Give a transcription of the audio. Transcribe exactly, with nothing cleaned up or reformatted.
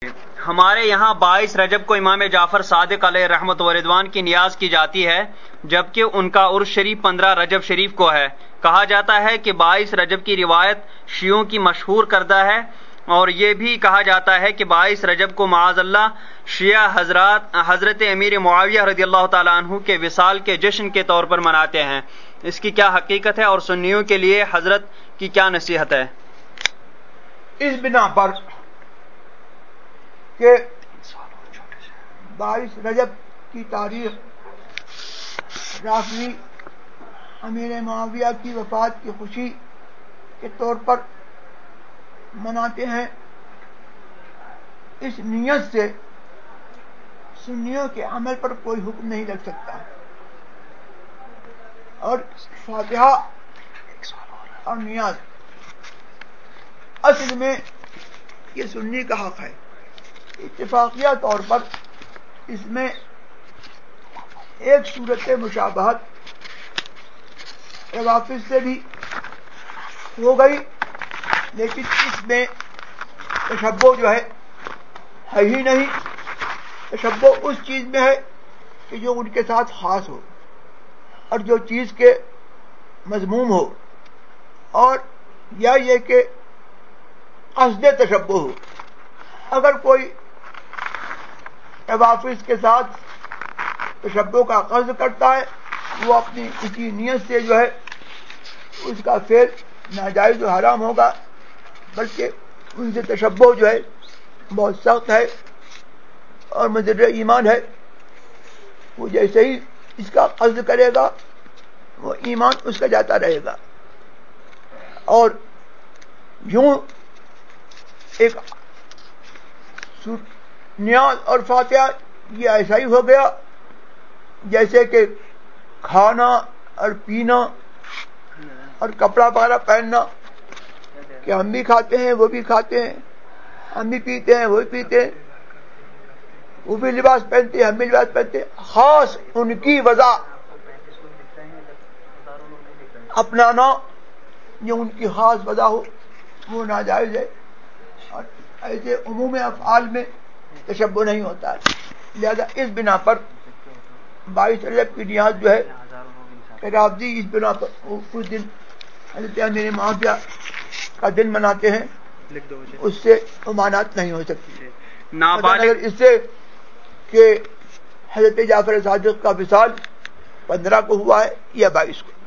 ہمارے یہاں بائیس رجب کو امام جعفر صادق علیہ رحمت و رضوان کی نیاز کی جاتی ہے، جبکہ ان کا عرس شریف پندرہ رجب شریف کو ہے۔ کہا جاتا ہے کہ بائیس رجب کی روایت شیعوں کی مشہور کردہ ہے، اور یہ بھی کہا جاتا ہے کہ بائیس رجب کو معاذ اللہ شیعہ حضرات حضرت امیر معاویہ رضی اللہ تعالیٰ عنہ کے وصال کے جشن کے طور پر مناتے ہیں۔ اس کی کیا حقیقت ہے اور سنیوں کے لیے حضرت کی کیا نصیحت ہے؟ اس بنا پر کہ بائیس رجب کی تاریخ رافضی امیر معاویہ کی وفات کی خوشی کے طور پر مناتے ہیں، اس نیت سے سنیوں کے عمل پر کوئی حکم نہیں لگ سکتا، اور فاتحہ اور نیاز اصل میں یہ سنی کا حق ہے۔ اتفاقیہ طور پر اس میں ایک صورت مشابہت روافض سے بھی ہو گئی، لیکن اس میں تشبہ جو ہے ہے ہی نہیں۔ تشبہ اس چیز میں ہے کہ جو ان کے ساتھ خاص ہو اور جو چیز کے مذموم ہو، اور یا یہ کہ قصد تشبہ ہو۔ اگر کوئی روافض کے ساتھ تشبہ کا قصد کرتا ہے، وہ اپنی اسی نیت سے جو ہے اس کا فعل ناجائز و حرام ہوگا، بلکہ ان سے تشبہ جو ہے بہت سخت ہے اور مضر ایمان ہے۔ وہ جیسے ہی اس کا قصد کرے گا وہ ایمان اس کا جاتا رہے گا، اور یوں ایک نیاز اور فاتحہ یہ ایسا ہی ہو گیا جیسے کہ کھانا اور پینا اور کپڑا وغیرہ پہننا، کہ ہم بھی کھاتے ہیں وہ بھی کھاتے ہیں، ہم بھی پیتے ہیں وہ بھی پیتے ہیں، وہ بھی لباس پہنتے ہیں ہم بھی لباس پہنتے ہیں۔ خاص ان کی وجہ اپنانا جو ان کی خاص وجہ ہو وہ ناجائز ہے، اور ایسے عموم افعال میں تشبہ نہیں ہوتا ہے۔ لہذا اس بنا پر بائیس رجب کی نیاز جو ہے رافضی اس بنا پر کچھ دن حضرت امیر معاویہ کا دن مناتے ہیں، اس سے ممانعت نہیں ہو سکتی۔ اگر اس سے کہ حضرت جعفر صادق کا وصال پندرہ کو ہوا ہے یا بائیس کو۔